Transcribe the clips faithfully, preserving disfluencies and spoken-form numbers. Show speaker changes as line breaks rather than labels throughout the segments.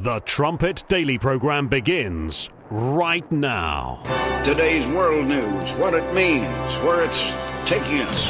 The Trumpet Daily program begins right now.
Today's world news, what it means, where it's taking us.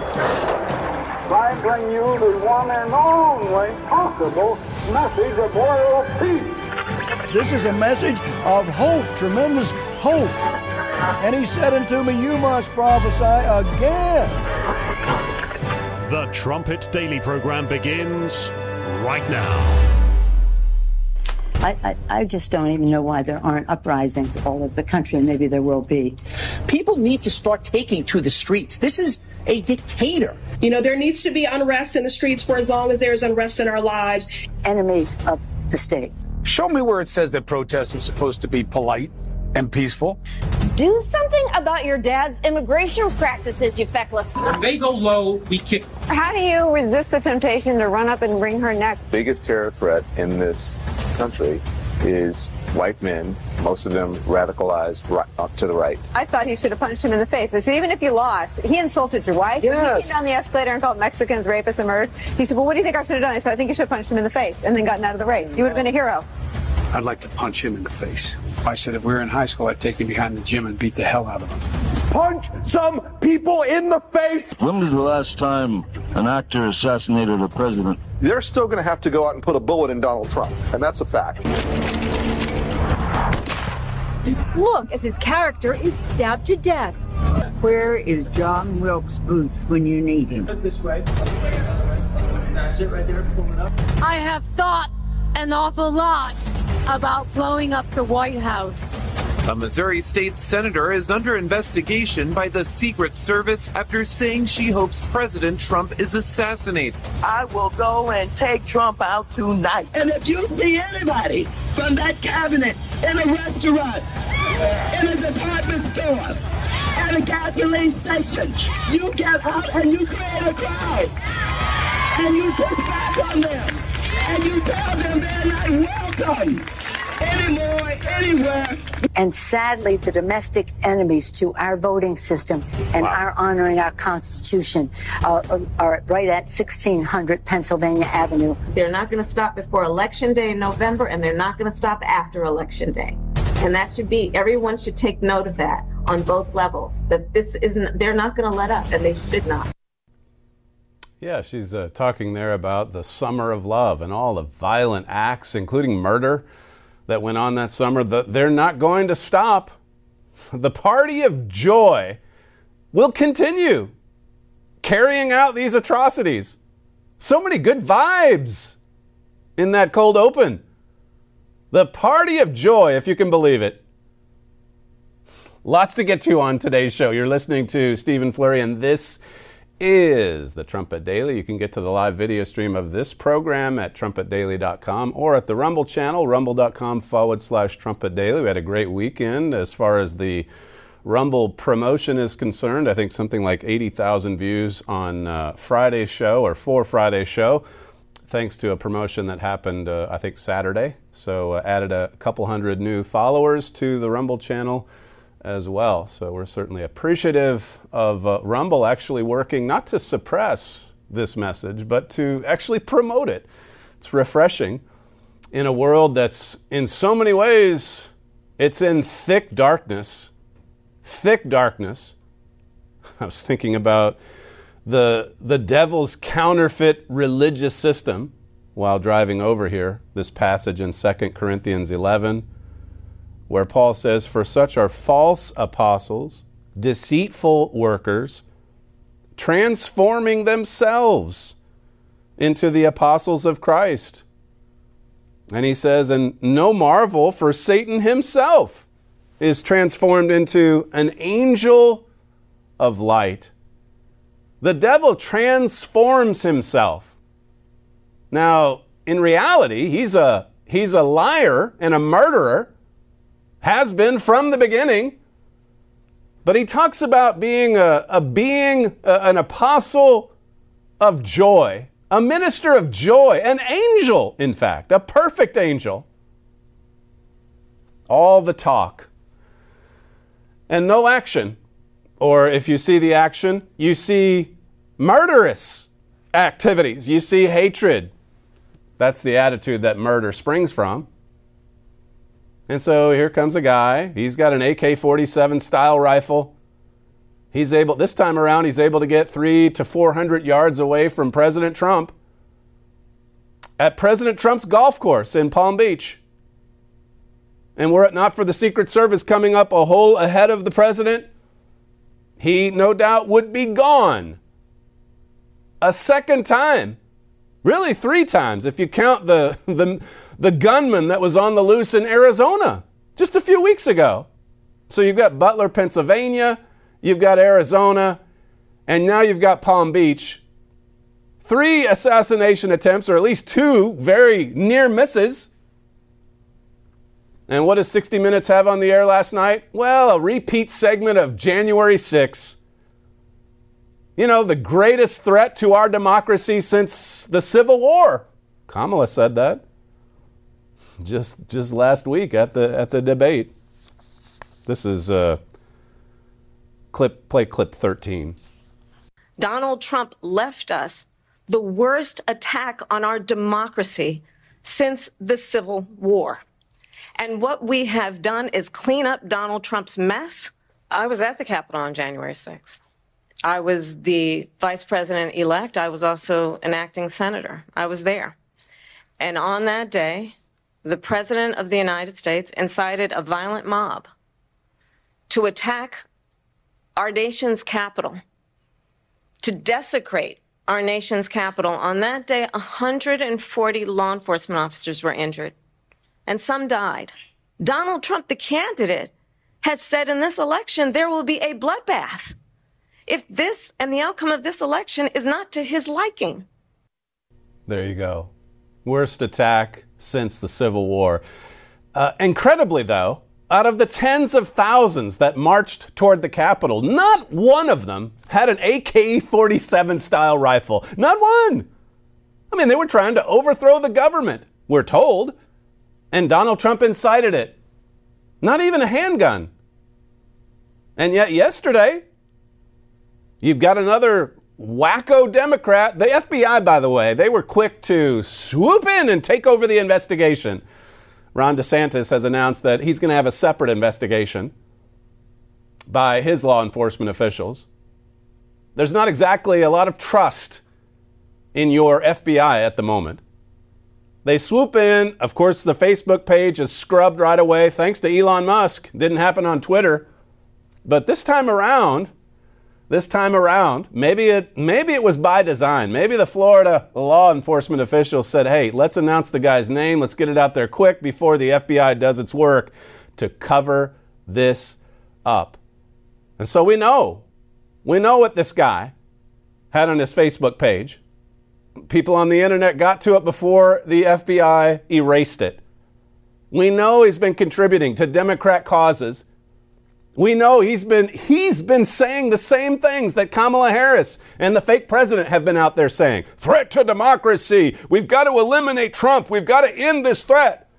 I bring you the one and only possible message of world peace.
This is a message of hope, tremendous hope. And he said unto me, you must prophesy again.
The Trumpet Daily program begins right now.
I, I, I just don't even know why there aren't uprisings all over the country, and maybe there will be.
People need to start taking to the streets. This is a dictator.
You know, there needs to be unrest in the streets for as long as there is unrest in our lives.
Enemies of the state.
Show me where it says that protests are supposed to be polite and peaceful.
Do something about your dad's immigration practices, you feckless.
When they go low, we kick.
How do you resist the temptation to run up and wring her neck?
The biggest terror threat in this country is white men, most of them radicalized right up to the right.
I thought he should have punched him in the face. I said, even if you lost, he insulted your wife.
Yes.
He came down the escalator and called Mexicans rapists and murderers. He said, well, what do you think I should have done? I said, I think you should have punched him in the face and then gotten out of the race. You would have been a hero.
I'd like to punch him in the face. I said if we were in high school, I'd take him behind the gym and beat the hell out of him.
Punch some people in the face!
When was the last time an actor assassinated a president?
They're still going to have to go out and put a bullet in Donald Trump, and that's a fact.
Look as his character is stabbed to death.
Where is John Wilkes Booth when you need him?
This way. That's it right there. Pull it up.
I have thought an awful lot about blowing up the White House.
A Missouri state senator is under investigation by the Secret Service after saying she hopes President Trump is assassinated.
I will go and take Trump out tonight.
And if you see anybody from that cabinet in a restaurant, in a department store, at a gasoline station, you get out and you create a crowd. And you push back on them. And you tell them they're not welcome anymore, anywhere.
And sadly, the domestic enemies to our voting system and wow. our honoring our Constitution uh, are right at sixteen hundred Pennsylvania Avenue.
They're not going to stop before Election Day in November, and they're not going to stop after Election Day. And that should be, everyone should take note of that on both levels, that this isn't, they're not going to let up, and they should not.
Yeah, she's uh, talking there about the summer of love and all the violent acts, including murder, that went on that summer. The, they're not going to stop. The party of joy will continue carrying out these atrocities. So many good vibes in that cold open. The party of joy, if you can believe it. Lots to get to on today's show. You're listening to Stephen Flurry, and this is the Trumpet Daily. You can get to the live video stream of this program at trumpet daily dot com or at the Rumble channel, rumble.com forward slash Trumpet Daily. We had a great weekend as far as the Rumble promotion is concerned. I think something like eighty thousand views on uh, Friday's show, or for Friday's show, thanks to a promotion that happened, uh, I think, Saturday. So uh, added a couple hundred new followers to the Rumble channel as well. So we're certainly appreciative of uh, Rumble actually working not to suppress this message, but to actually promote it. It's refreshing in a world that's in so many ways, it's in thick darkness, thick darkness. I was thinking about the, the devil's counterfeit religious system while driving over here, this passage in Second Corinthians eleven, where Paul says, for such are false apostles, deceitful workers, transforming themselves into the apostles of Christ. And he says, and no marvel, for Satan himself is transformed into an angel of light. The devil transforms himself. Now, in reality, he's a, he's a liar and a murderer, has been from the beginning, but he talks about being a, a being, a, an apostle of joy, a minister of joy, an angel, in fact, a perfect angel. All the talk and no action. Or if you see the action, you see murderous activities. You see hatred. That's the attitude that murder springs from. And so here comes a guy. He's got an A K forty-seven style rifle. He's able, this time around, he's able to get three to four hundred yards away from President Trump at President Trump's golf course in Palm Beach. And were it not for the Secret Service coming up a hole ahead of the president, he no doubt would be gone. A second time. Really three times if you count the, the, the gunman that was on the loose in Arizona just a few weeks ago. So you've got Butler, Pennsylvania, you've got Arizona, and now you've got Palm Beach. Three assassination attempts, or at least two very near misses. And what does sixty minutes have on the air last night? Well, a repeat segment of January sixth. You know, the greatest threat to our democracy since the Civil War. Kamala said that just just last week at the at the debate. This is uh, clip play clip thirteen.
Donald Trump left us the worst attack on our democracy since the Civil War. And what we have done is clean up Donald Trump's mess. I was at the Capitol on January sixth. I was the vice president-elect. I was also an acting senator. I was there. And on that day, the president of the United States incited a violent mob to attack our nation's capital, to desecrate our nation's capital. On that day, one hundred forty law enforcement officers were injured, and some died. Donald Trump, the candidate, has said in this election there will be a bloodbath if this and the outcome of this election is not to his liking.
There you go. Worst attack since the Civil War. Uh, incredibly, though, out of the tens of thousands that marched toward the Capitol, not one of them had an A K forty-seven style rifle. Not one. I mean, they were trying to overthrow the government, we're told. And Donald Trump incited it. Not even a handgun. And yet yesterday, you've got another wacko Democrat. The F B I, by the way, they were quick to swoop in and take over the investigation. Ron DeSantis has announced that he's going to have a separate investigation by his law enforcement officials. There's not exactly a lot of trust in your F B I at the moment. They swoop in. Of course, the Facebook page is scrubbed right away, thanks to Elon Musk. Didn't happen on Twitter. But this time around, this time around, maybe it maybe it was by design. Maybe the Florida law enforcement officials said, hey, let's announce the guy's name. Let's get it out there quick before the F B I does its work to cover this up. And so we know, we know what this guy had on his Facebook page. People on the internet got to it before the F B I erased it. We know he's been contributing to Democrat causes. We know he's been he's been saying the same things that Kamala Harris and the fake president have been out there saying. Threat to democracy. We've got to eliminate Trump. We've got to end this threat.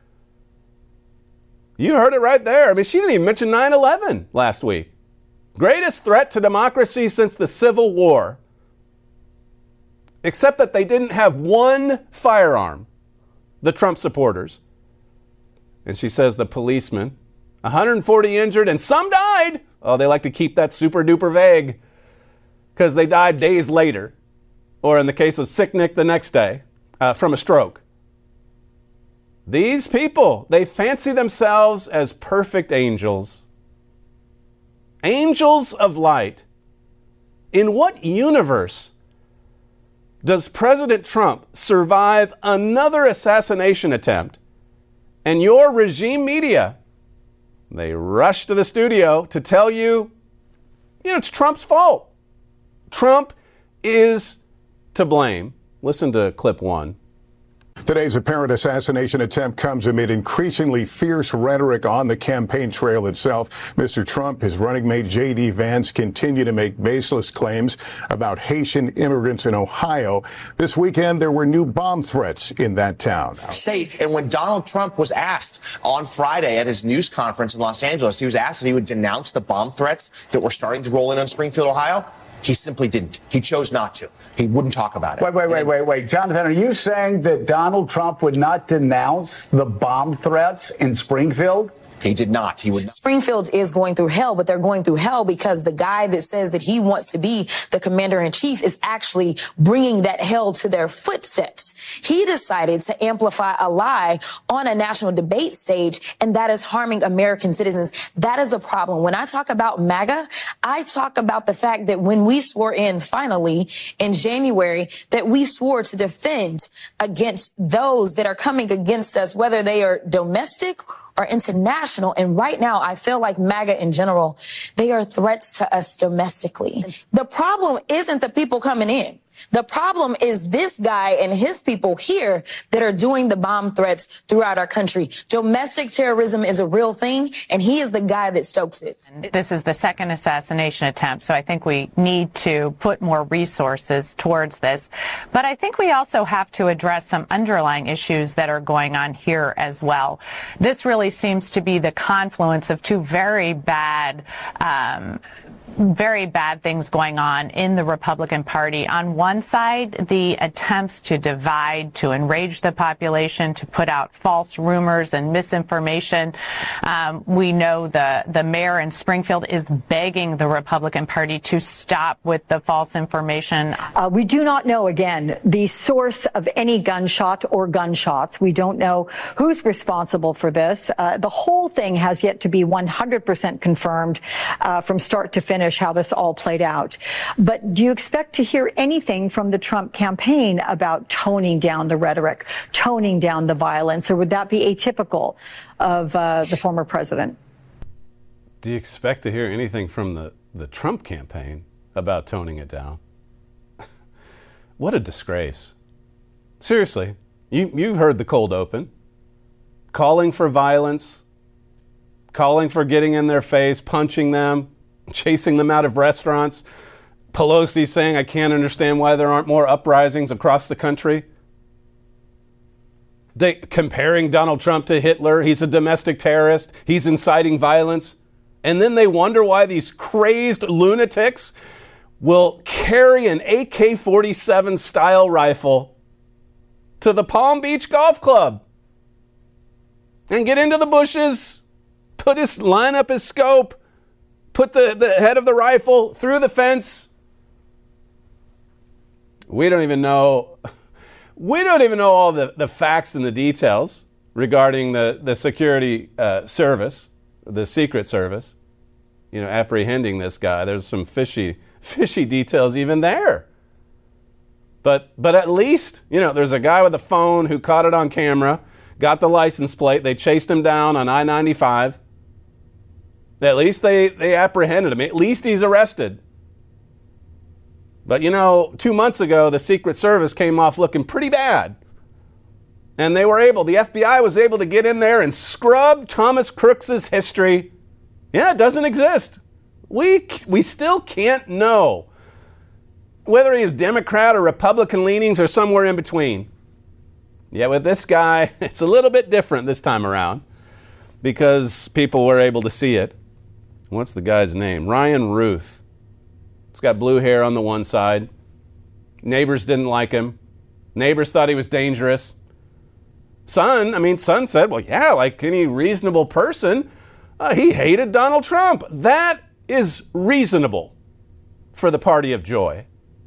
You heard it right there. I mean, she didn't even mention nine eleven last week. Greatest threat to democracy since the Civil War. Except that they didn't have one firearm, the Trump supporters. And she says the policemen, one hundred forty injured and some died. Oh, they like to keep that super duper vague because they died days later. Or in the case of Sick Nick, the next day uh, from a stroke. These people, they fancy themselves as perfect angels. Angels of light. In what universe does President Trump survive another assassination attempt and your regime media, they rush to the studio to tell you, you know, it's Trump's fault. Trump is to blame. Listen to clip one.
Today's apparent assassination attempt comes amid increasingly fierce rhetoric on the campaign trail itself. Mister Trump, his running mate J D Vance continue to make baseless claims about Haitian immigrants in Ohio. This weekend, there were new bomb threats in that town.
State. And when Donald Trump was asked on Friday at his news conference in Los Angeles, he was asked if he would denounce the bomb threats that were starting to roll in on Springfield, Ohio. He simply didn't. He chose not to. He wouldn't talk about it.
Wait, wait, wait, wait, wait. Jonathan, are you saying that Donald Trump would not denounce the bomb threats in Springfield?
He did not. He would not.
Springfield is going through hell, but they're going through hell because the guy that says that he wants to be the commander in chief is actually bringing that hell to their footsteps. He decided to amplify a lie on a national debate stage, and that is harming American citizens. That is a problem. When I talk about MAGA, I talk about the fact that when we swore in finally in January, that we swore to defend against those that are coming against us, whether they are domestic or international. And right now, I feel like MAGA in general, they are threats to us domestically. The problem isn't the people coming in. The problem is this guy and his people here that are doing the bomb threats throughout our country. Domestic terrorism is a real thing, and he is the guy that stokes it.
This is the second assassination attempt, so I think we need to put more resources towards this. But I think we also have to address some underlying issues that are going on here as well. This really seems to be the confluence of two very bad um very bad things going on in the Republican Party. On one side, the attempts to divide, to enrage the population, to put out false rumors and misinformation. Um, we know the, the mayor in Springfield is begging the Republican Party to stop with the false information.
Uh, we do not know, again, the source of any gunshot or gunshots. We don't know who's responsible for this. Uh, the whole thing has yet to be one hundred percent confirmed uh, from start to finish how this all played out. But do you expect to hear anything from the Trump campaign about toning down the rhetoric, toning down the violence, or would that be atypical of uh, the former president?
Do you expect to hear anything from the, the Trump campaign about toning it down? What a disgrace. Seriously, you, you heard the cold open. Calling for violence, calling for getting in their face, punching them, chasing them out of restaurants. Pelosi saying, I can't understand why there aren't more uprisings across the country. They comparing Donald Trump to Hitler. He's a domestic terrorist. He's inciting violence. And then they wonder why these crazed lunatics will carry an A K forty-seven style rifle to the Palm Beach Golf Club and get into the bushes, put his, line up his scope, put the, the head of the rifle through the fence. We don't even know, we don't even know all the, the facts and the details regarding the, the security uh, service, the Secret Service, you know, apprehending this guy. There's some fishy, fishy details even there. But, but at least, you know, there's a guy with a phone who caught it on camera, got the license plate. They chased him down on I ninety-five. At least they, they apprehended him. At least he's arrested. But, you know, two months ago, the Secret Service came off looking pretty bad. And they were able, the F B I was able to get in there and scrub Thomas Crooks's history. Yeah, it doesn't exist. We, we still can't know whether he was Democrat or Republican leanings or somewhere in between. Yeah, with this guy, it's a little bit different this time around because people were able to see it. What's the guy's name? Ryan Ruth. He's got blue hair on the one side. Neighbors didn't like him. Neighbors thought he was dangerous. Son, I mean, son said, well, yeah, like any reasonable person, uh, he hated Donald Trump. That is reasonable for the Party of Joy.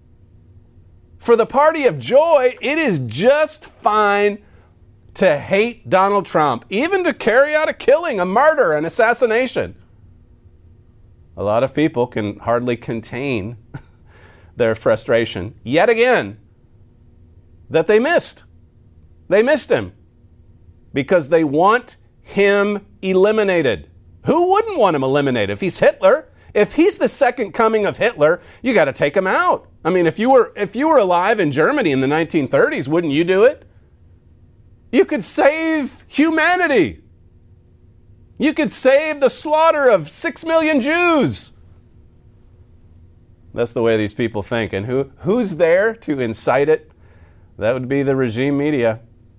For the Party of Joy, it is just fine to hate Donald Trump, even to carry out a killing, a murder, an assassination. A lot of people can hardly contain their frustration, yet again, that they missed. They missed him because they want him eliminated. Who wouldn't want him eliminated? If he's Hitler, if he's the second coming of Hitler, you got to take him out. I mean, if you were if you were alive in Germany in the nineteen thirties, wouldn't you do it? You could save humanity. You could save the slaughter of six million Jews. That's the way these people think. And who who's there to incite it? That would be the regime media.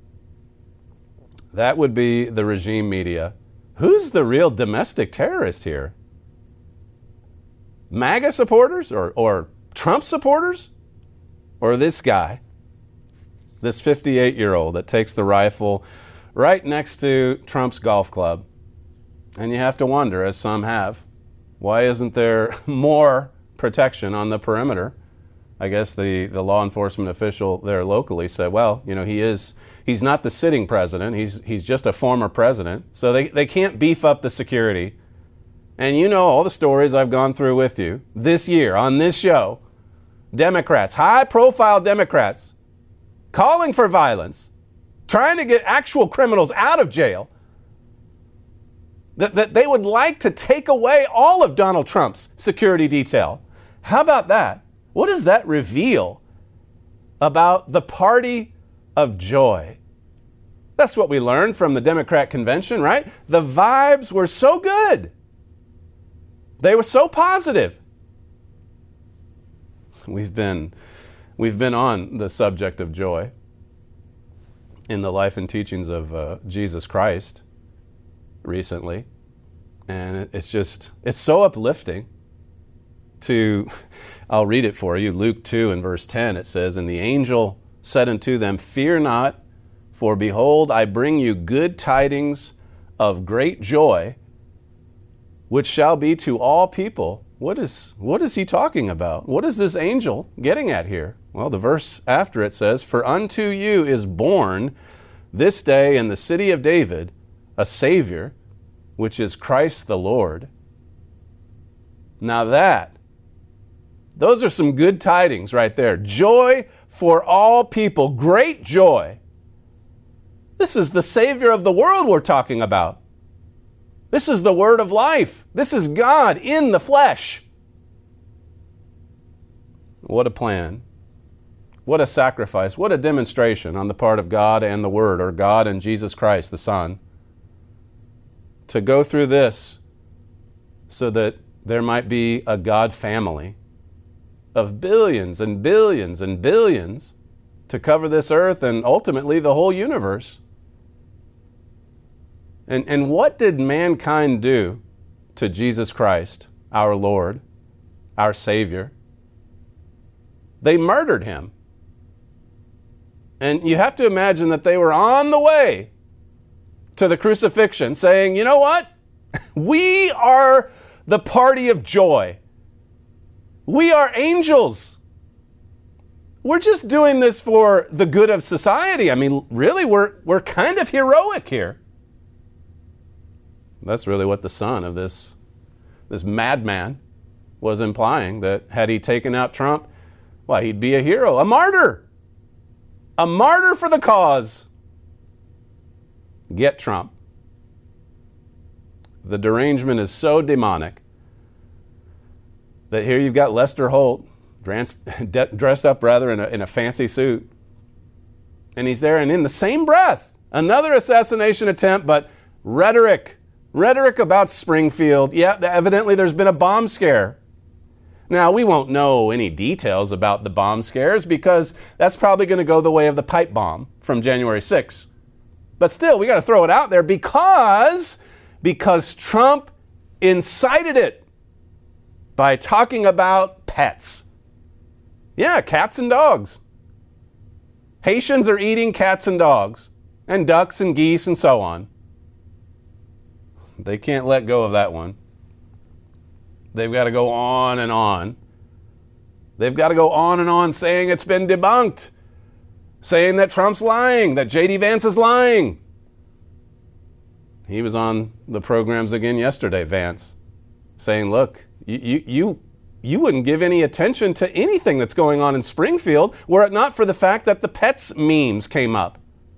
That would be the regime media. Who's the real domestic terrorist here? MAGA supporters or, or Trump supporters or this guy, this fifty-eight-year-old that takes the rifle right next to Trump's golf club? And you have to wonder, as some have, why isn't there more protection on the perimeter? I guess the, the law enforcement official there locally said, well, you know, he is he's not the sitting president. He's he's just a former president. So they, they can't beef up the security. And you know all the stories I've gone through with you this year on this show. Democrats, high-profile Democrats, calling for violence, trying to get actual criminals out of jail, that, that they would like to take away all of Donald Trump's security detail. How about that? What does that reveal about the party of joy? That's what we learned from the Democrat convention, right? The vibes were so good. They were so positive. We've been, we've been on the subject of joy in the life and teachings of uh, Jesus Christ recently. And it's just, it's so uplifting to, I'll read it for you. Luke two and verse ten, it says, and the angel said unto them, fear not, for behold, I bring you good tidings of great joy, which shall be to all people. What is, what is he talking about? What is this angel getting at here? Well, the verse after it says, for unto you is born this day in the city of David a Savior, which is Christ the Lord. Now that, those are some good tidings right there. Joy for all people, great joy. This is the Savior of the world we're talking about. This is the word of life. This is God in the flesh. What a plan. What a sacrifice. What a demonstration on the part of God and the Word, or God and Jesus Christ, the Son, to go through this so that there might be a God family of billions and billions and billions to cover this earth and ultimately the whole universe. And, and what did mankind do to Jesus Christ, our Lord, our Savior? They murdered him. And you have to imagine that they were on the way to the crucifixion saying, you know what? We are the party of joy. We are angels. We're just doing this for the good of society. I mean, really, we're, we're kind of heroic here. That's really what the son of this, this madman was implying, that had he taken out Trump, well, he'd be a hero, a martyr. A martyr for the cause. Get Trump. The derangement is so demonic that here you've got Lester Holt dressed up rather in a, in a fancy suit. And he's there, and in the same breath, another assassination attempt, but rhetoric. Rhetoric about Springfield. Yeah, evidently there's been a bomb scare. Now, we won't know any details about the bomb scares because that's probably going to go the way of the pipe bomb from January sixth. But still, we got to throw it out there because, because Trump incited it by talking about pets. Yeah, cats and dogs. Haitians are eating cats and dogs, and ducks and geese and so on. They can't let go of that one. They've got to go on and on. They've got to go on and on saying it's been debunked, saying that Trump's lying, that J D Vance is lying. He was on the programs again yesterday, Vance, saying, look, you, you, you, you wouldn't give any attention to anything that's going on in Springfield were it not for the fact that the pets memes came up.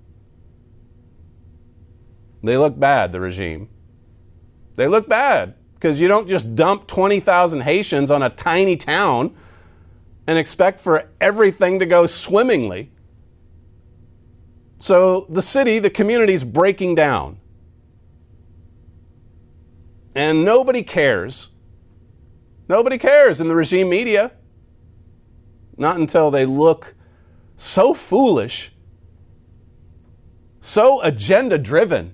They look bad, the regime. They look bad because you don't just dump twenty thousand Haitians on a tiny town and expect for everything to go swimmingly. So the city, the community's breaking down. And nobody cares. Nobody cares in the regime media. Not until they look so foolish, so agenda-driven.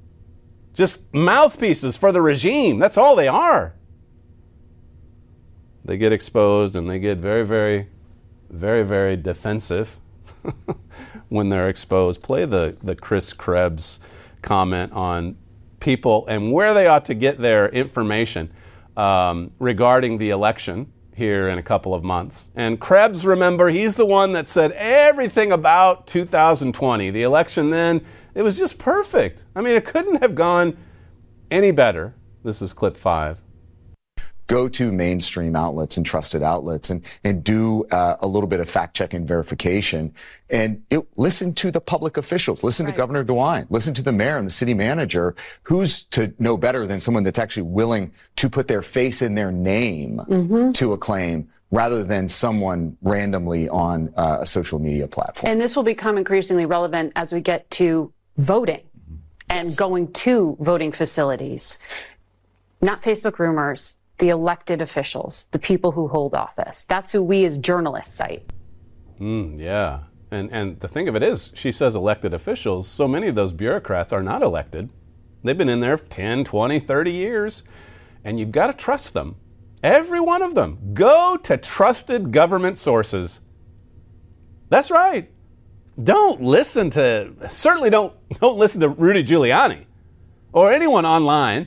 Just mouthpieces for the regime. That's all they are. They get exposed and they get very, very, very, very defensive when they're exposed. Play the, the Chris Krebs comment on people and where they ought to get their information um, regarding the election here in a couple of months. And Krebs, remember, he's the one that said everything about two thousand twenty. The election then, it was just perfect. I mean, it couldn't have gone any better. This is clip five.
Go to mainstream outlets and trusted outlets and, and do uh, a little bit of fact-check and verification. And it, listen to the public officials. Listen right. to Governor DeWine. Listen to the mayor and the city manager. Who's to know better than someone that's actually willing to put their face in their name mm-hmm. to a claim rather than someone randomly on uh, a social media platform?
And this will become increasingly relevant as we get to voting and yes. going to voting facilities. Not Facebook rumors. The elected officials, the people who hold office. That's who we as journalists cite.
Mm, yeah. And and the thing of it is, she says elected officials. So many of those bureaucrats are not elected. They've been in there for ten, twenty, thirty years. And you've got to trust them. Every one of them. Go to trusted government sources. That's right. Don't listen to, certainly don't, don't listen to Rudy Giuliani or anyone online.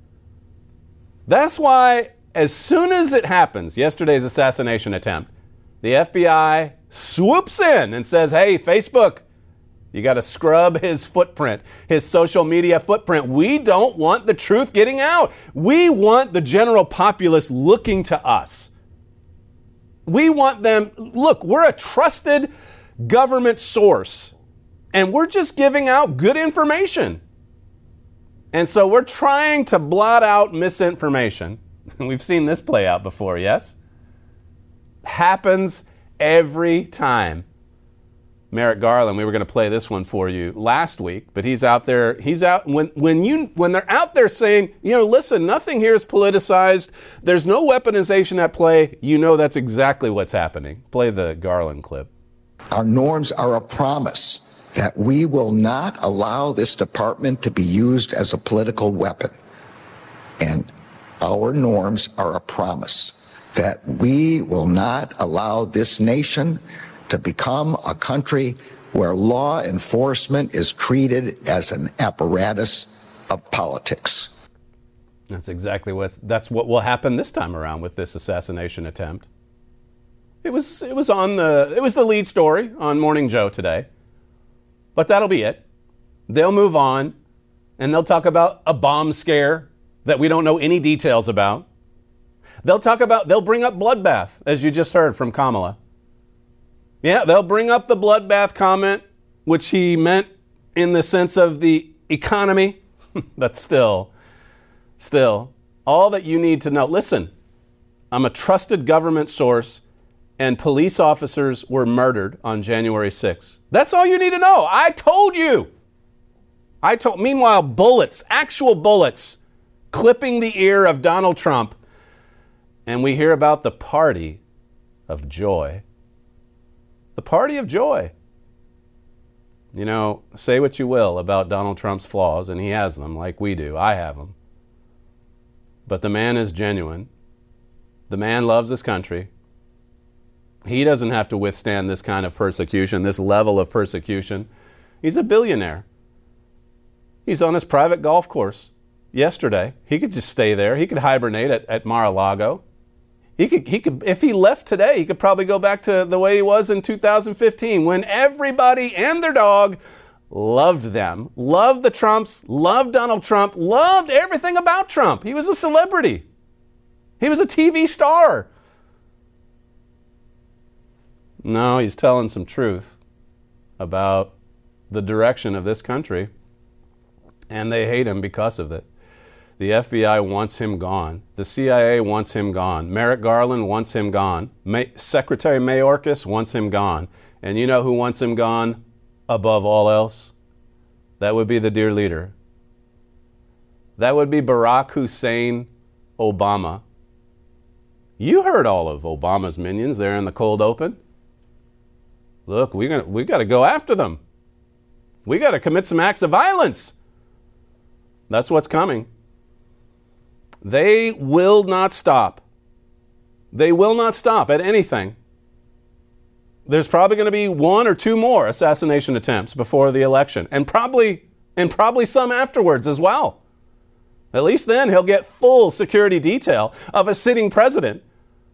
That's why, as soon as it happens, yesterday's assassination attempt, the F B I swoops in and says, hey, Facebook, you got to scrub his footprint, his social media footprint. We don't want the truth getting out. We want the general populace looking to us. We want them, look, we're a trusted government source, and we're just giving out good information. And so we're trying to blot out misinformation. We've seen this play out before, yes? Happens every time. Merrick Garland, we were going to play this one for you last week, but he's out there, he's out, when when you when they're out there saying, you know, listen, nothing here is politicized, there's no weaponization at play, you know that's exactly what's happening. Play the Garland clip.
Our norms are a promise that we will not allow this department to be used as a political weapon. And our norms are a promise that we will not allow this nation to become a country where law enforcement is treated as an apparatus of politics.
That's exactly what's, that's what will happen this time around with this assassination attempt. It was, it was on the, it was the lead story on Morning Joe today. But that'll be it. They'll move on, and they'll talk about a bomb scare that we don't know any details about. They'll talk about, they'll bring up bloodbath, as you just heard from Kamala. Yeah, they'll bring up the bloodbath comment, which he meant in the sense of the economy. But still, still, all that you need to know. Listen, I'm a trusted government source, and police officers were murdered on January sixth. That's all you need to know. I told you. I told. Meanwhile, bullets, actual bullets, clipping the ear of Donald Trump. And we hear about the party of joy. The party of joy. You know, say what you will about Donald Trump's flaws, and he has them like we do. I have them. But the man is genuine. The man loves this country. He doesn't have to withstand this kind of persecution, this level of persecution. He's a billionaire. He's on his private golf course yesterday. He could just stay there. He could hibernate at, at Mar-a-Lago. He could, he could, if he left today, he could probably go back to the way he was in two thousand fifteen when everybody and their dog loved them, loved the Trumps, loved Donald Trump, loved everything about Trump. He was a celebrity. He was a T V star. No, he's telling some truth about the direction of this country, and they hate him because of it. The F B I wants him gone. The C I A wants him gone. Merrick Garland wants him gone. May- Secretary Mayorkas wants him gone. And you know who wants him gone above all else? That would be the dear leader. That would be Barack Hussein Obama. You heard all of Obama's minions there in the cold open. Look, we're gonna, we got to go after them. We got to commit some acts of violence. That's what's coming. They will not stop They will not stop at anything. There's probably going to be one or two more assassination attempts before the election, and probably and probably some afterwards as well. At least then he'll get full security detail of a sitting president.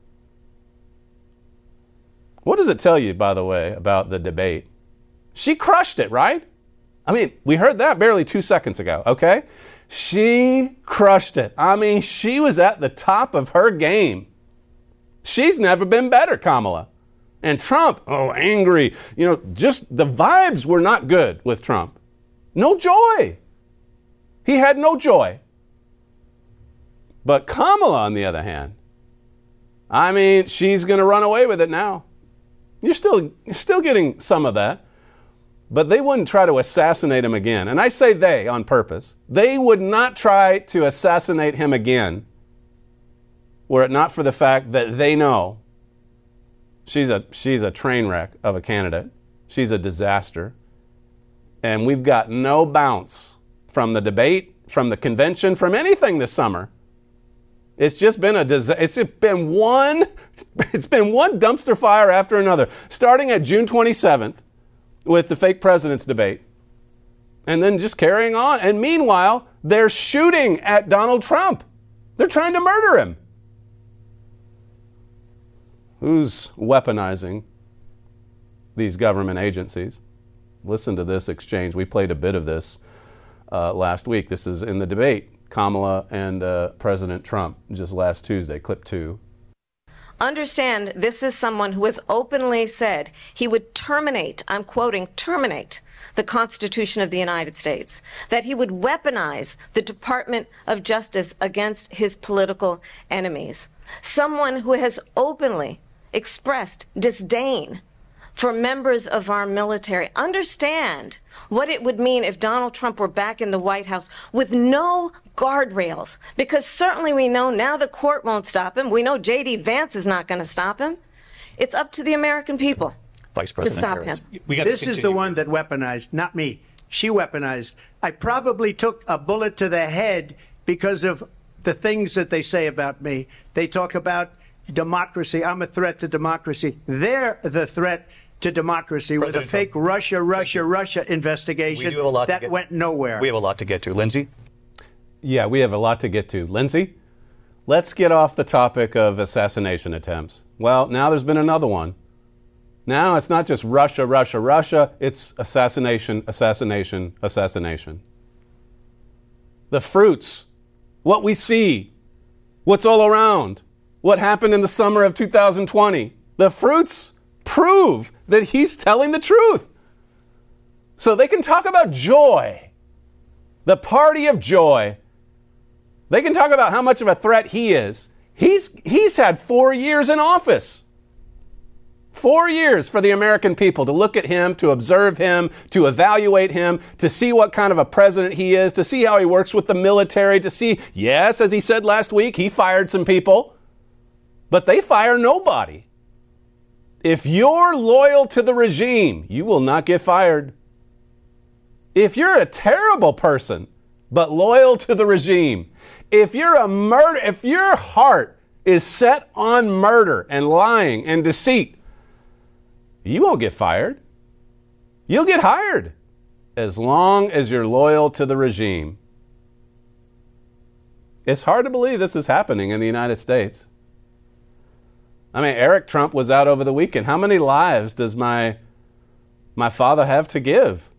What does it tell you, by the way, about the debate? She crushed it, right? I mean, we heard that barely two seconds ago, okay? She crushed it. I mean, she was at the top of her game. She's never been better, Kamala. And Trump, oh, angry. You know, just the vibes were not good with Trump. No joy. He had no joy. But Kamala, on the other hand, I mean, she's going to run away with it now. You're still, you're still getting some of that. But they wouldn't try to assassinate him again. And I say they on purpose. They would not try to assassinate him again were it not for the fact that they know she's a, she's a train wreck of a candidate. She's a disaster. And we've got no bounce from the debate, from the convention, from anything this summer. It's just been a disaster. It's been one, it's been one dumpster fire after another, starting at June twenty-seventh with the fake president's debate, and then just carrying on. And meanwhile, they're shooting at Donald Trump. They're trying to murder him. Who's weaponizing these government agencies? Listen to this exchange. We played a bit of this uh, last week. This is in the debate, Kamala and uh, President Trump, just last Tuesday, clip two.
Understand, this is someone who has openly said he would terminate, I'm quoting, terminate the Constitution of the United States, that he would weaponize the Department of Justice against his political enemies. Someone who has openly expressed disdain for members of our military. Understand what it would mean if Donald Trump were back in the White House with no guardrails, because certainly we know now the court won't stop him. We know J D Vance is not going to stop him. It's up to the American people
Vice President
to stop
Harris.
him.
We got
this is the one that weaponized, not me. She weaponized. I probably took a bullet to the head because of the things that they say about me. They talk about democracy. I'm a threat to democracy. They're the threat to democracy President with a fake Trump. Russia, Russia, Russia investigation
we do have a lot
that
to get,
went nowhere.
We have a lot to get to. Lindsay?
Yeah, we have a lot to get to. Lindsay, let's get off the topic of assassination attempts. Well, now there's been another one. Now it's not just Russia, Russia, Russia. It's assassination, assassination, assassination. The fruits, what we see, what's all around, what happened in the summer of two thousand twenty. The fruits prove that he's telling the truth. So they can talk about joy, the party of joy. They can talk about how much of a threat he is. He's, he's had four years in office. Four years for the American people to look at him, to observe him, to evaluate him, to see what kind of a president he is, to see how he works with the military, to see, yes, as he said last week, he fired some people, but they fire nobody. If you're loyal to the regime, you will not get fired. If you're a terrible person, but loyal to the regime, if you're a murder, if your heart is set on murder and lying and deceit, you won't get fired. You'll get hired as long as you're loyal to the regime. It's hard to believe this is happening in the United States. I mean, Eric Trump was out over the weekend. How many lives does my, my father have to give?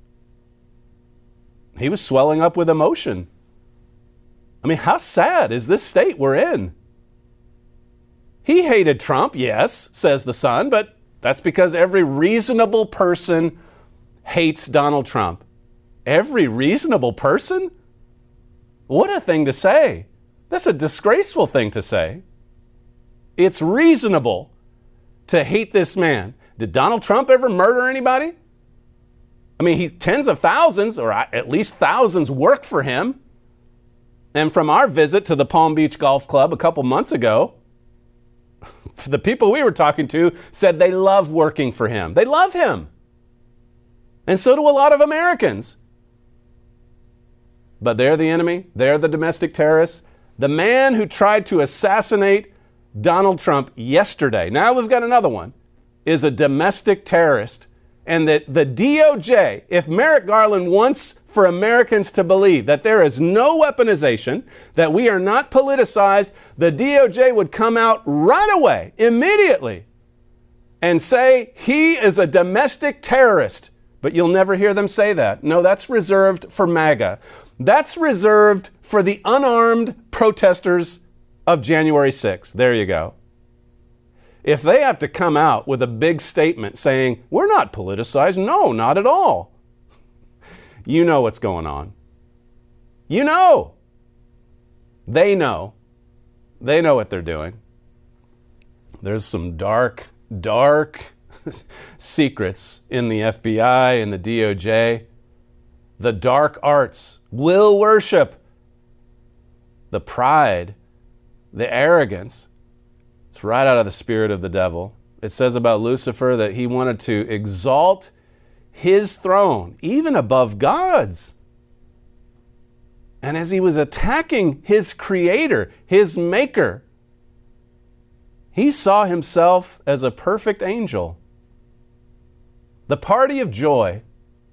He was swelling up with emotion. I mean, how sad is this state we're in? He hated Trump, yes, says the Sun, but that's because every reasonable person hates Donald Trump. Every reasonable person? What a thing to say. That's a disgraceful thing to say. It's reasonable to hate this man. Did Donald Trump ever murder anybody? I mean, he tens of thousands, or at least thousands, work for him. And from our visit to the Palm Beach Golf Club a couple months ago, the people we were talking to said they love working for him. They love him. And so do a lot of Americans. But they're the enemy. They're the domestic terrorists. The man who tried to assassinate Donald Trump yesterday, now we've got another one, is a domestic terrorist, and that the D O J, if Merrick Garland wants for Americans to believe that there is no weaponization, that we are not politicized, the D O J would come out right away, immediately, and say he is a domestic terrorist. But you'll never hear them say that. No, that's reserved for MAGA. That's reserved for the unarmed protesters of January sixth. There you go. If they have to come out with a big statement saying, we're not politicized, no, not at all, you know what's going on. You know. They know. They know what they're doing. There's some dark, dark secrets in the F B I and the D O J. The dark arts will worship the pride, the arrogance. It's right out of the spirit of the devil. It says about Lucifer that he wanted to exalt his throne even above God's. And as he was attacking his creator, his maker, he saw himself as a perfect angel. The party of joy.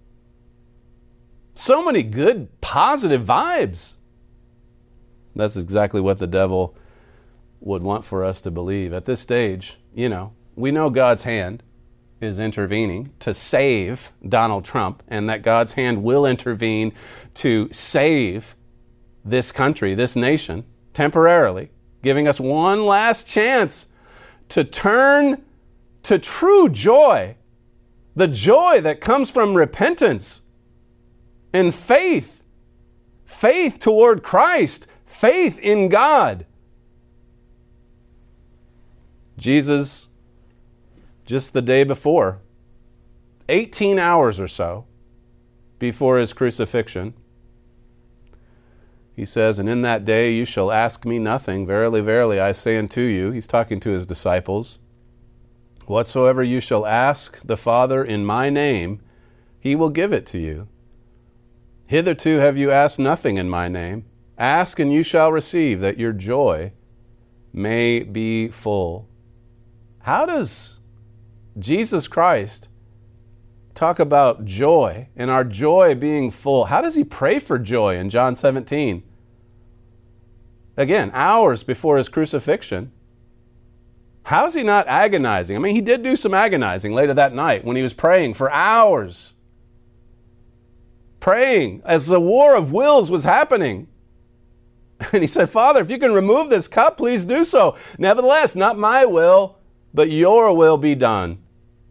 So many good, positive vibes. That's exactly what the devil would want for us to believe. At this stage, you know, we know God's hand is intervening to save Donald Trump, and that God's hand will intervene to save this country, this nation, temporarily, giving us one last chance to turn to true joy, the joy that comes from repentance and faith, faith toward Christ, faith in God. Jesus, just the day before, eighteen hours or so before his crucifixion, he says, and in that day you shall ask me nothing. Verily, verily, I say unto you, he's talking to his disciples, whatsoever you shall ask the Father in my name, he will give it to you. Hitherto have you asked nothing in my name. Ask and you shall receive, that your joy may be full. How does Jesus Christ talk about joy and our joy being full? How does he pray for joy in John seventeen? Again, hours before his crucifixion. How is he not agonizing? I mean, he did do some agonizing later that night when he was praying for hours. Praying as the war of wills was happening. And he said, Father, if you can remove this cup, please do so. Nevertheless, not my will, but your will be done.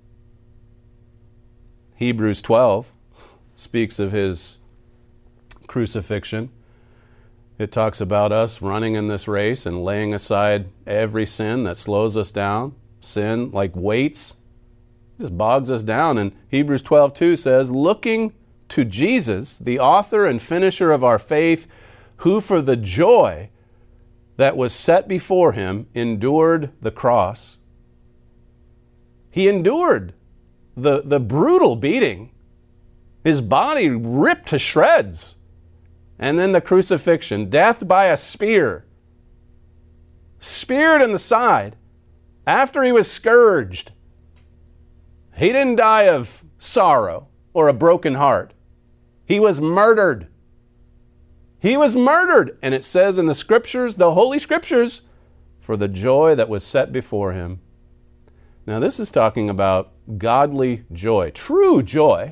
Hebrews twelve speaks of his crucifixion. It talks about us running in this race and laying aside every sin that slows us down. Sin, like weights, just bogs us down. And Hebrews twelve two says, looking to Jesus, the author and finisher of our faith, who for the joy that was set before him endured the cross. He endured the, the brutal beating, his body ripped to shreds, and then the crucifixion, death by a spear, speared in the side after he was scourged. He didn't die of sorrow or a broken heart. He was murdered. He was murdered. And it says in the scriptures, the Holy Scriptures, for the joy that was set before him. Now this is talking about godly joy, true joy.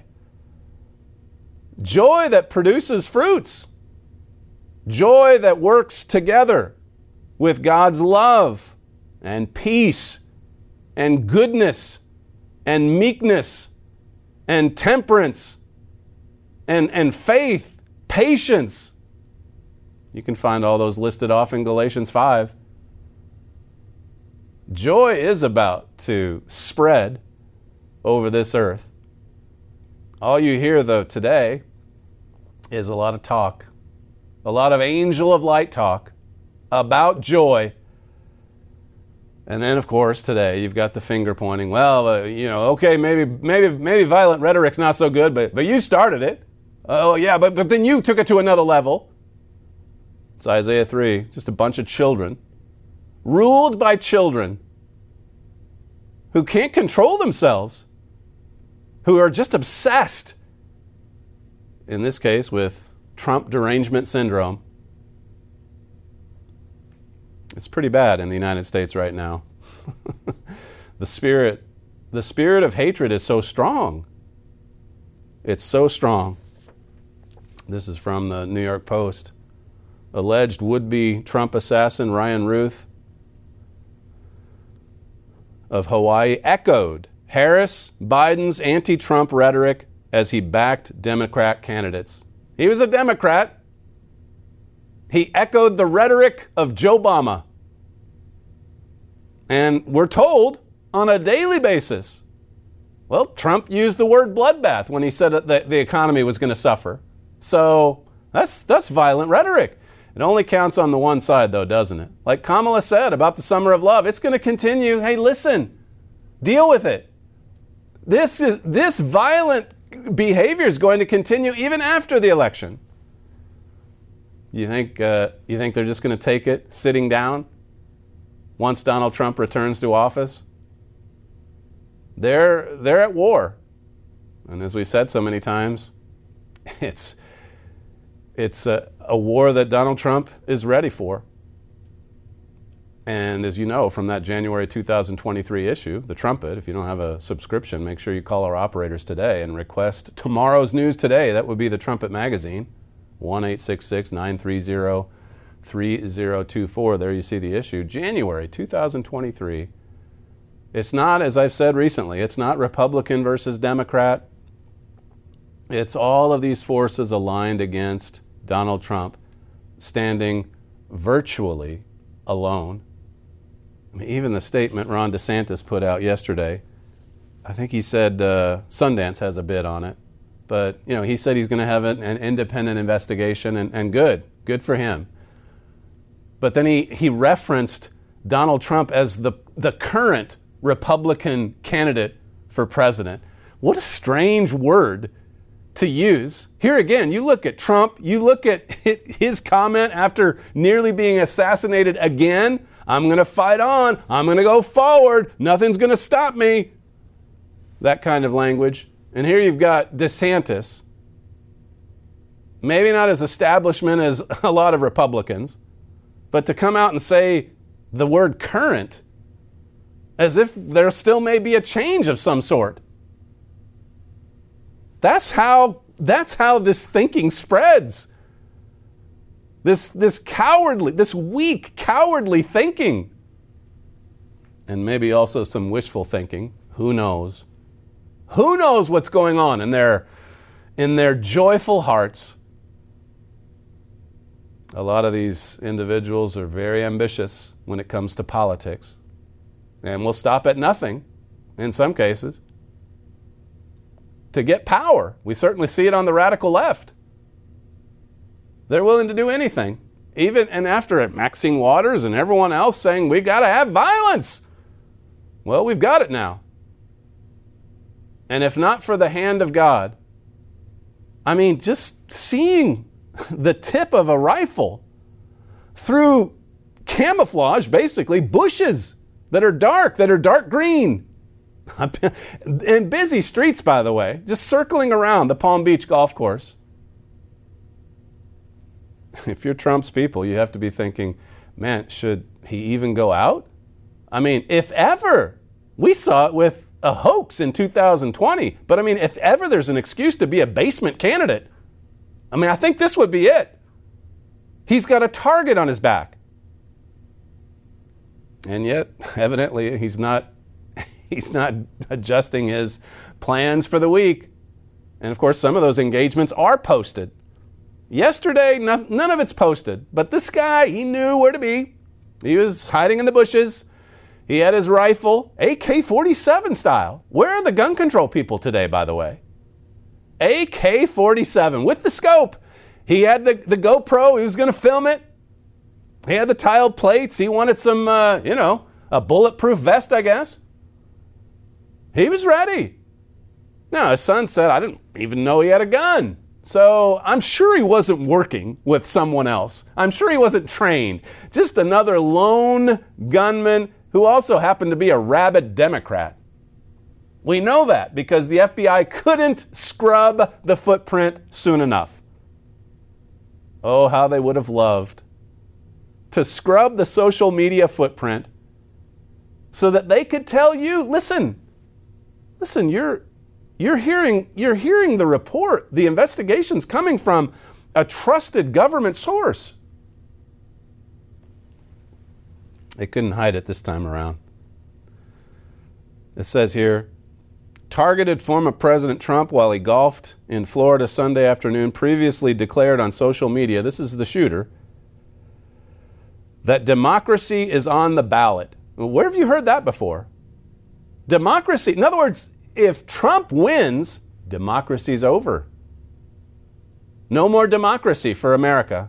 Joy that produces fruits. Joy that works together with God's love and peace and goodness and meekness and temperance and, and faith, patience. You can find all those listed off in Galatians five. Joy is about to spread over this earth. All you hear, though, today is a lot of talk, a lot of angel of light talk about joy. And then, of course, today you've got the finger pointing. Well, uh, you know, okay, maybe, maybe, maybe violent rhetoric's not so good, but but you started it. Oh yeah, but but then you took it to another level. It's Isaiah three, just a bunch of children ruled by children who can't control themselves, who are just obsessed, in this case, with Trump derangement syndrome. It's pretty bad in the United States right now. The spirit, the spirit of hatred is so strong. It's so strong. This is from the New York Post. Alleged would-be Trump assassin Ryan Ruth of Hawaii echoed Harris, Biden's anti-Trump rhetoric as he backed Democrat candidates. He was a Democrat. He echoed the rhetoric of Joe Obama. And we're told on a daily basis, well, Trump used the word bloodbath when he said that the economy was going to suffer. So that's that's violent rhetoric. It only counts on the one side, though, doesn't it? Like Kamala said about the summer of love, it's going to continue. Hey, listen, deal with it. This is this violent behavior is going to continue even after the election. You think uh, you think they're just going to take it sitting down once Donald Trump returns to office? They're they're at war, and as we said so many times, it's it's a, a war that Donald Trump is ready for. And as you know from that January two thousand twenty-three issue, The Trumpet, if you don't have a subscription, make sure you call our operators today and request tomorrow's news today. That would be The Trumpet magazine, one eight six six, nine three zero, three zero two four. There you see the issue. January two thousand twenty-three. It's not, as I've said recently, it's not Republican versus Democrat. It's all of these forces aligned against Donald Trump, standing virtually alone. I mean, even the statement Ron DeSantis put out yesterday, I think he said uh, Sundance has a bid on it. But, you know, he said he's going to have an, an independent investigation, and, and good, good for him. But then he, he referenced Donald Trump as the, the current Republican candidate for president. What a strange word to use. Here again, you look at Trump, you look at his comment after nearly being assassinated again. I'm going to fight on. I'm going to go forward. Nothing's going to stop me. That kind of language. And here you've got DeSantis, maybe not as establishment as a lot of Republicans, but to come out and say the word current as if there still may be a change of some sort. That's how, that's how this thinking spreads. This, this cowardly, this weak, cowardly thinking. And maybe also some wishful thinking. Who knows? Who knows what's going on in their, in their joyful hearts? A lot of these individuals are very ambitious when it comes to politics, and will stop at nothing, in some cases, to get power. We certainly see it on the radical left. They're willing to do anything, even and after it, Maxine Waters and everyone else saying we got to have violence. Well, we've got it now. And if not for the hand of God, I mean, just seeing the tip of a rifle through camouflage, basically bushes that are dark, that are dark green. In busy streets, by the way, just circling around the Palm Beach golf course. If you're Trump's people, you have to be thinking, man, should he even go out? I mean, if ever, we saw it with a hoax in two thousand twenty, but I mean, if ever there's an excuse to be a basement candidate, I mean, I think this would be it. He's got a target on his back. And yet, evidently, he's not he's not adjusting his plans for the week. And of course, some of those engagements are posted. Yesterday, none, none of it's posted. But this guy, he knew where to be. He was hiding in the bushes. He had his rifle, A K forty-seven style. Where are the gun control people today, by the way? A K forty-seven with the scope. He had the, the GoPro. He was going to film it. He had the tiled plates. He wanted some, uh, you know, a bulletproof vest, I guess. He was ready. Now, his son said, I didn't even know he had a gun. So I'm sure he wasn't working with someone else. I'm sure he wasn't trained. Just another lone gunman who also happened to be a rabid Democrat. We know that because the F B I couldn't scrub the footprint soon enough. Oh, how they would have loved to scrub the social media footprint so that they could tell you, listen, listen, you're You're hearing, you're hearing the report, the investigation's coming from a trusted government source. They couldn't hide it this time around. It says here, targeted former President Trump while he golfed in Florida Sunday afternoon, previously declared on social media, this is the shooter, that democracy is on the ballot. Where have you heard that before? Democracy, in other words, if Trump wins, democracy's over. No more democracy for America.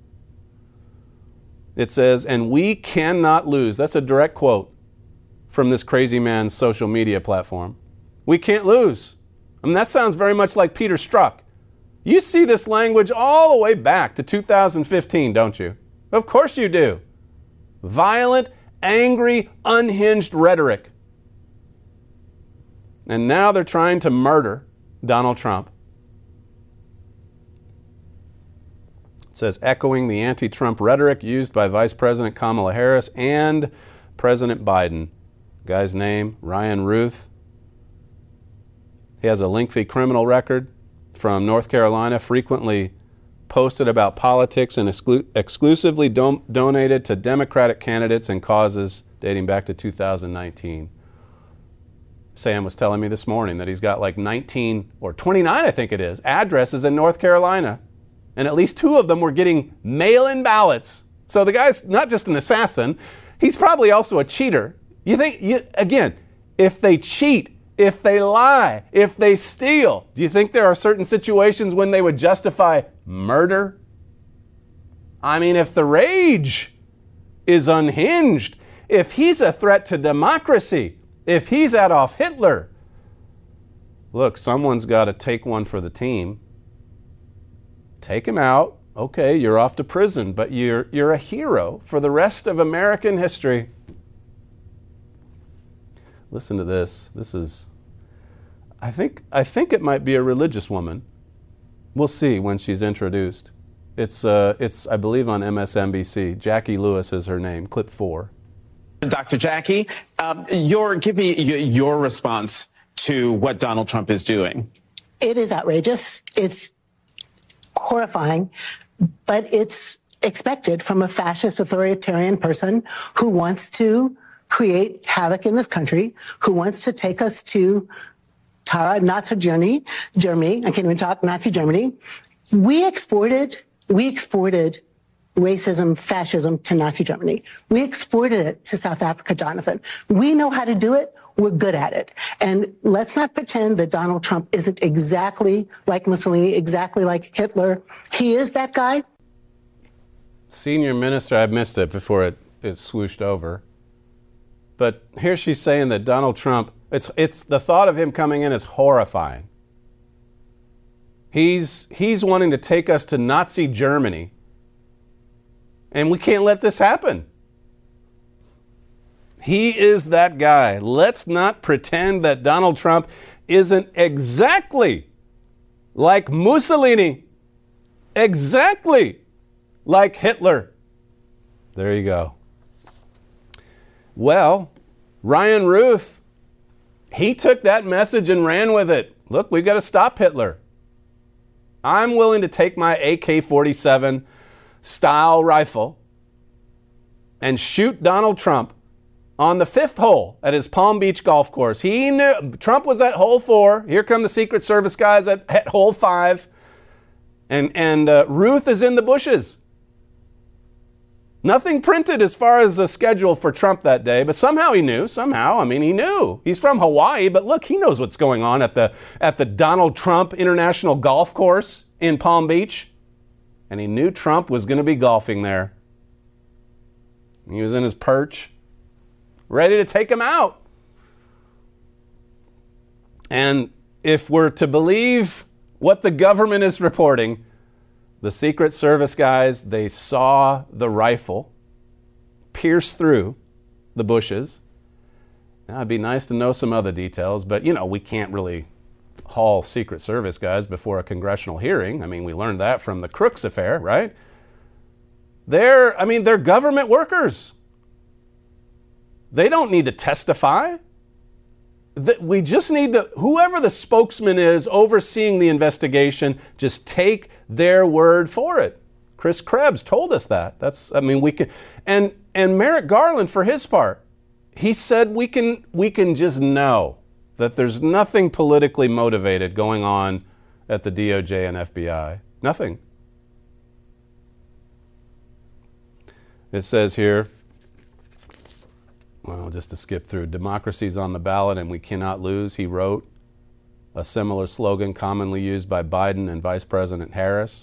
It says, and we cannot lose. That's a direct quote from this crazy man's social media platform. We can't lose. I mean, that sounds very much like Peter Strzok. You see this language all the way back to two thousand fifteen, don't you? Of course you do. Violent, angry, unhinged rhetoric. And now they're trying to murder Donald Trump. It says, echoing the anti-Trump rhetoric used by Vice President Kamala Harris and President Biden. Guy's name, Ryan Ruth. He has a lengthy criminal record from North Carolina, frequently posted about politics and exclu- exclusively don- donated to Democratic candidates and causes dating back to two thousand nineteen. Sam was telling me this morning that he's got like nineteen or twenty-nine, I think it is, addresses in North Carolina. And at least two of them were getting mail-in ballots. So the guy's not just an assassin, he's probably also a cheater. You think, you, again, if they cheat, if they lie, if they steal, do you think there are certain situations when they would justify murder? I mean, if the rage is unhinged, if he's a threat to democracy, if he's Adolf Hitler, look, someone's got to take one for the team. Take him out. Okay, you're off to prison, but you're you're a hero for the rest of American history. Listen to this. This is, I think I think it might be a religious woman. We'll see when she's introduced. It's uh, it's I believe on M S N B C. Jackie Lewis is her name. Clip four.
Doctor Jackie, um, your, give me your response to what Donald Trump is doing.
It is outrageous. It's horrifying, but it's expected from a fascist authoritarian person who wants to create havoc in this country, who wants to take us to Tara, Nazi Germany, Germany. I can't even talk Nazi Germany. We exported, we exported racism, fascism to Nazi Germany. We exported it to South Africa, Jonathan. We know how to do it. We're good at it. And let's not pretend that Donald Trump isn't exactly like Mussolini, exactly like Hitler. He is that guy.
Senior minister, I missed it before it, it swooshed over. But here she's saying that Donald Trump, it's it's the thought of him coming in is horrifying. He's he's wanting to take us to Nazi Germany. And we can't let this happen. He is that guy. Let's not pretend that Donald Trump isn't exactly like Mussolini, exactly like Hitler. There you go. Well, Ryan Ruth, he took that message and ran with it. Look, we've got to stop Hitler. I'm willing to take my A K forty-seven style rifle and shoot Donald Trump on the fifth hole at his Palm Beach golf course. He knew Trump was at hole four. Here come the Secret Service guys at, at hole five. And, and uh, Ruth is in the bushes. Nothing printed as far as the schedule for Trump that day, but somehow he knew. Somehow, I mean, he knew. He's from Hawaii, but look, he knows what's going on at the at the Donald Trump International Golf Course in Palm Beach. And he knew Trump was going to be golfing there. He was in his perch, ready to take him out. And if we're to believe what the government is reporting. The Secret Service guys, they saw the rifle pierce through the bushes. Now, it'd be nice to know some other details, but, you know, we can't really haul Secret Service guys before a congressional hearing. I mean, we learned that from the Crooks affair, right? They're, I mean, they're government workers. They don't need to testify. We just need to, whoever the spokesman is overseeing the investigation, just take their word for it. Chris Krebs told us that. That's, I mean, we can, and and Merrick Garland, for his part, he said we can we can just know that there's nothing politically motivated going on at the D O J and F B I. Nothing. It says here, well, just to skip through, democracy's on the ballot and we cannot lose, he wrote, a similar slogan commonly used by Biden and Vice President Harris.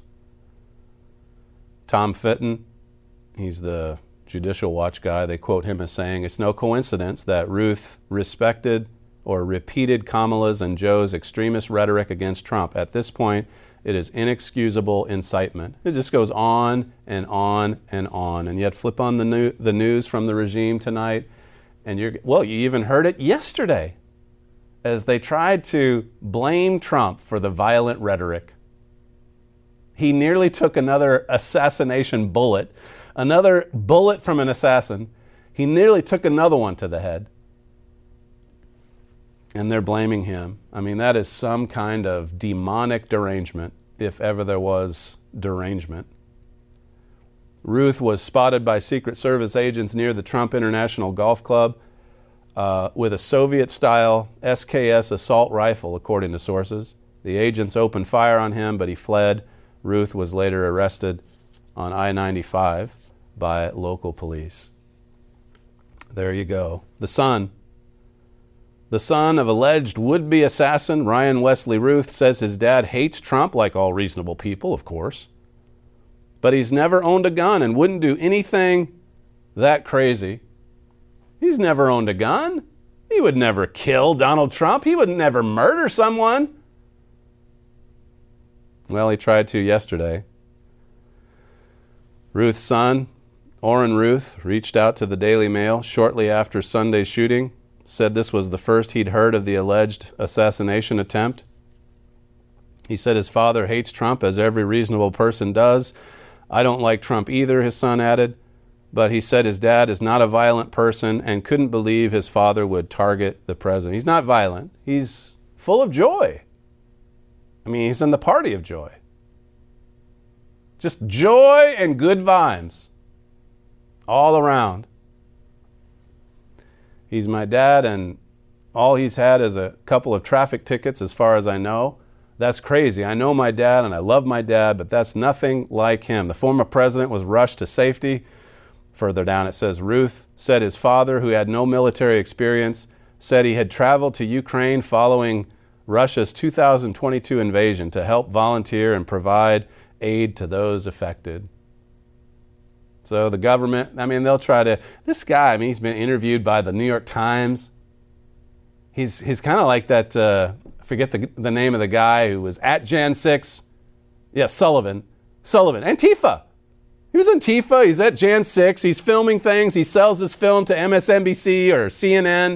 Tom Fitton, he's the Judicial Watch guy, they quote him as saying, it's no coincidence that Ruth respected or repeated Kamala's and Joe's extremist rhetoric against Trump. At this point, it is inexcusable incitement. It just goes on and on and on. And yet flip on the, new, the news from the regime tonight, and you're, well, you even heard it yesterday as they tried to blame Trump for the violent rhetoric. He nearly took another assassination bullet, another bullet from an assassin. He nearly took another one to the head. And they're blaming him. I mean, that is some kind of demonic derangement, if ever there was derangement. Ruth was spotted by Secret Service agents near the Trump International Golf Club uh, with a Soviet-style S K S assault rifle, according to sources. The agents opened fire on him, but he fled. Ruth was later arrested on I ninety-five by local police. There you go. The son, the son of alleged would-be assassin Ryan Wesley Ruth, says his dad hates Trump, like all reasonable people, of course. But he's never owned a gun and wouldn't do anything that crazy. He's never owned a gun. He would never kill Donald Trump. He would never murder someone. Well, he tried to yesterday. Ruth's son, Orrin Ruth, reached out to the Daily Mail shortly after Sunday's shooting, said this was the first he'd heard of the alleged assassination attempt. He said his father hates Trump, as every reasonable person does. I don't like Trump either, his son added, but he said his dad is not a violent person and couldn't believe his father would target the president. He's not violent. He's full of joy. I mean, he's in the party of joy. Just joy and good vibes all around. He's my dad, and all he's had is a couple of traffic tickets as far as I know. That's crazy. I know my dad and I love my dad, but that's nothing like him. The former president was rushed to safety. Further down it says, Ruth said his father, who had no military experience, said he had traveled to Ukraine following Russia's two thousand twenty-two invasion to help volunteer and provide aid to those affected. So the government, I mean, they'll try to, this guy, I mean, he's been interviewed by the New York Times. He's he's kind of like that, uh, I forget the, the name of the guy who was at Jan six. Yeah, Sullivan. Sullivan. Antifa. He was Antifa. He's at Jan six. He's filming things. He sells his film to M S N B C or C N N.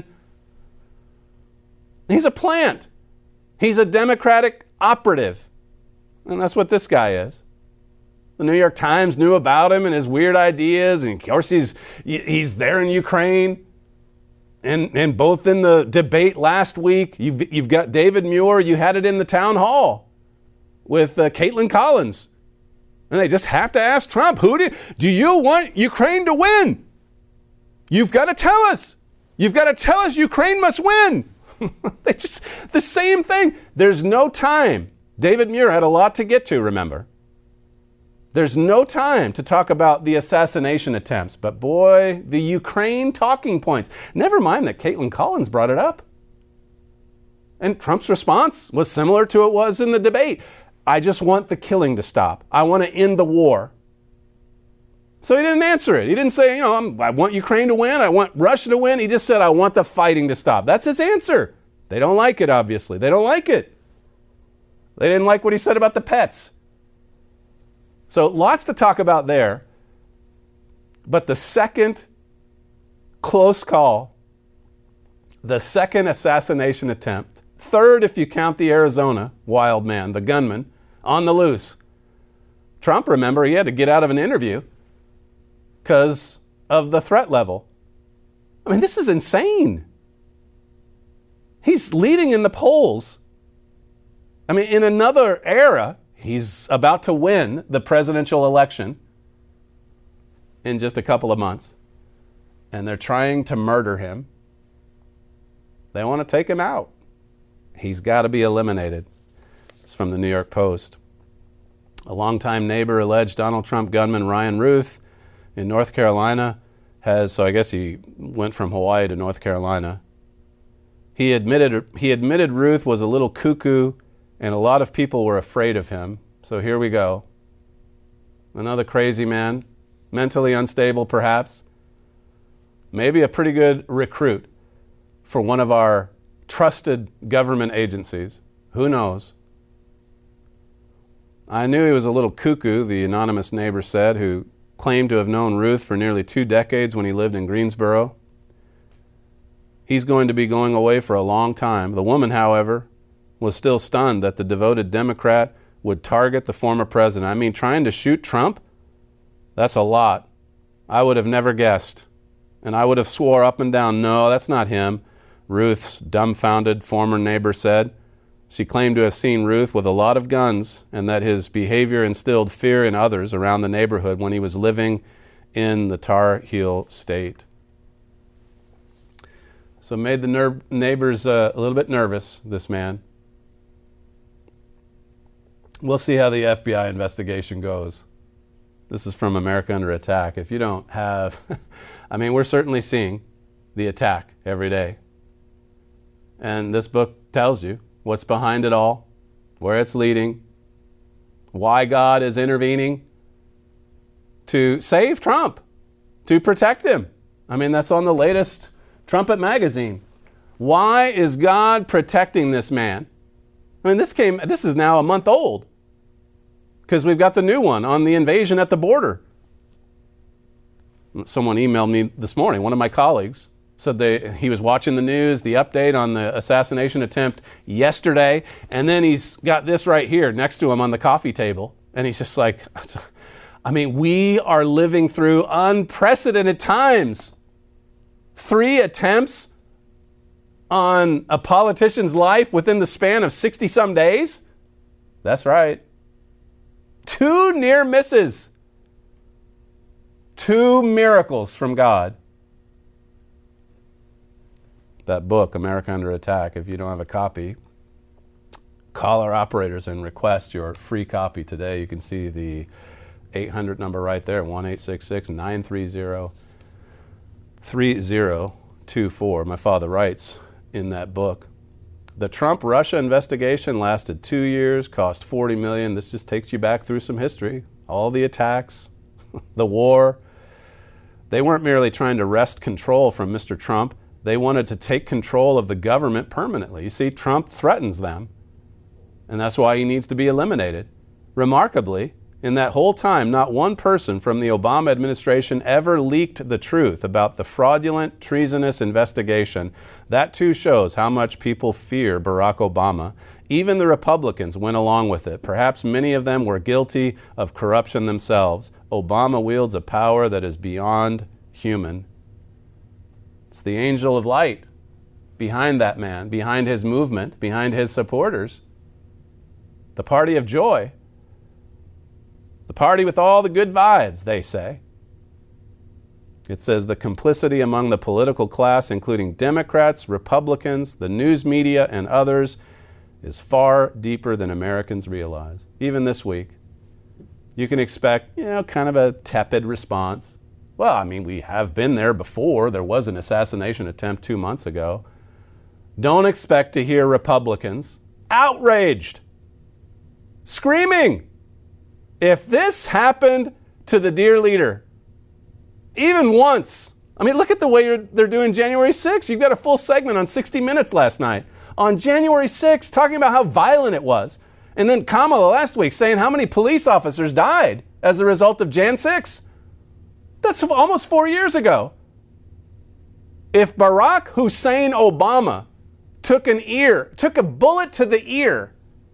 He's a plant. He's a Democratic operative. And that's what this guy is. The New York Times knew about him and his weird ideas. And of course, he's he's there in Ukraine. And, and both in the debate last week, you've, you've got David Muir, you had it in the town hall with uh, Caitlin Collins. And they just have to ask Trump, who do, do you want Ukraine to win? You've got to tell us. You've got to tell us Ukraine must win. They just, the same thing. There's no time. David Muir had a lot to get to, remember. There's no time to talk about the assassination attempts, but boy, the Ukraine talking points. Never mind that Caitlin Collins brought it up. And Trump's response was similar to it was in the debate. I just want the killing to stop. I want to end the war. So he didn't answer it. He didn't say, you know, I'm, I want Ukraine to win. I want Russia to win. He just said, I want the fighting to stop. That's his answer. They don't like it, obviously. They don't like it. They didn't like what he said about the pets. So lots to talk about there. But the second close call, the second assassination attempt, third if you count the Arizona wild man, the gunman, on the loose. Trump, remember, he had to get out of an interview because of the threat level. I mean, this is insane. He's leading in the polls. I mean, in another era, he's about to win the presidential election in just a couple of months. And they're trying to murder him. They want to take him out. He's got to be eliminated. It's from the New York Post. A longtime neighbor alleged Donald Trump gunman Ryan Ruth in North Carolina has, so I guess he went from Hawaii to North Carolina. He admitted he admitted Ruth was a little cuckoo and a lot of people were afraid of him. So here we go. Another crazy man, mentally unstable perhaps. Maybe a pretty good recruit for one of our trusted government agencies. Who knows? I knew he was a little cuckoo, the anonymous neighbor said, who claimed to have known Ruth for nearly two decades when he lived in Greensboro. He's going to be going away for a long time. The woman, however, was still stunned that the devoted Democrat would target the former president. I mean, trying to shoot Trump? That's a lot. I would have never guessed. And I would have swore up and down, no, that's not him, Ruth's dumbfounded former neighbor said. She claimed to have seen Ruth with a lot of guns and that his behavior instilled fear in others around the neighborhood when he was living in the Tar Heel state. So made the ner- neighbors uh, a little bit nervous, this man. We'll see how the F B I investigation goes. This is from America Under Attack. If you don't have, I mean, we're certainly seeing the attack every day. And this book tells you what's behind it all, where it's leading, why God is intervening to save Trump, to protect him. I mean, that's on the latest Trumpet magazine. Why is God protecting this man? I mean, this came, this is now a month old because we've got the new one on the invasion at the border. Someone emailed me this morning, one of my colleagues, said they, he was watching the news, the update on the assassination attempt yesterday, and then he's got this right here next to him on the coffee table, and he's just like, I mean, we are living through unprecedented times. Three attempts on a politician's life within the span of sixty-some days? That's right. Two near misses. Two miracles from God. That book, America Under Attack, if you don't have a copy, call our operators and request your free copy today. You can see the eight hundred number right there, one eight six six, nine three zero, three zero two four. My father writes in that book, the Trump-Russia investigation lasted two years, cost forty million dollars. This just takes you back through some history. All the attacks, the war. They weren't merely trying to wrest control from Mister Trump. They wanted to take control of the government permanently. You see, Trump threatens them, and that's why he needs to be eliminated. Remarkably, in that whole time, not one person from the Obama administration ever leaked the truth about the fraudulent, treasonous investigation. That too shows how much people fear Barack Obama. Even the Republicans went along with it. Perhaps many of them were guilty of corruption themselves. Obama wields a power that is beyond human. It's the angel of light behind that man, behind his movement, behind his supporters. The party of joy. The party with all the good vibes, they say. It says the complicity among the political class, including Democrats, Republicans, the news media, and others, is far deeper than Americans realize. Even this week, you can expect, you know, kind of a tepid response. Well, I mean, we have been there before. There was an assassination attempt two months ago. Don't expect to hear Republicans outraged, screaming. If this happened to the dear leader, even once, I mean, look at the way you're, they're doing January sixth. You've got a full segment on sixty minutes last night on January sixth talking about how violent it was And then Kamala last week saying how many police officers died as a result of January sixth. That's almost four years ago. If Barack Hussein Obama took an ear, took a bullet to the ear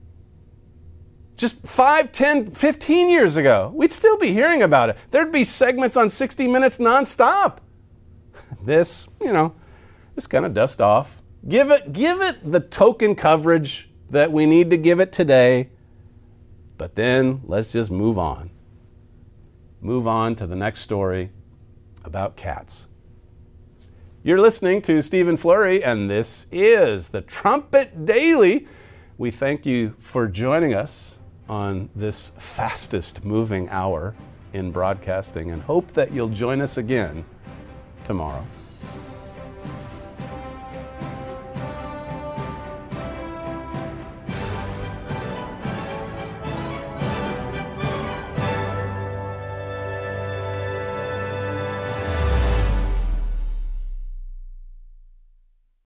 just five, ten, fifteen years ago, we'd still be hearing about it. There'd be segments on sixty minutes nonstop. This, you know, just kind of dust off. Give it, give it the token coverage that we need to give it today. But then let's just move on. Move on to the next story about cats. You're listening to Stephen Flurry, and this is the Trumpet Daily. We thank you for joining us on this fastest moving hour in broadcasting and hope that you'll join us again tomorrow.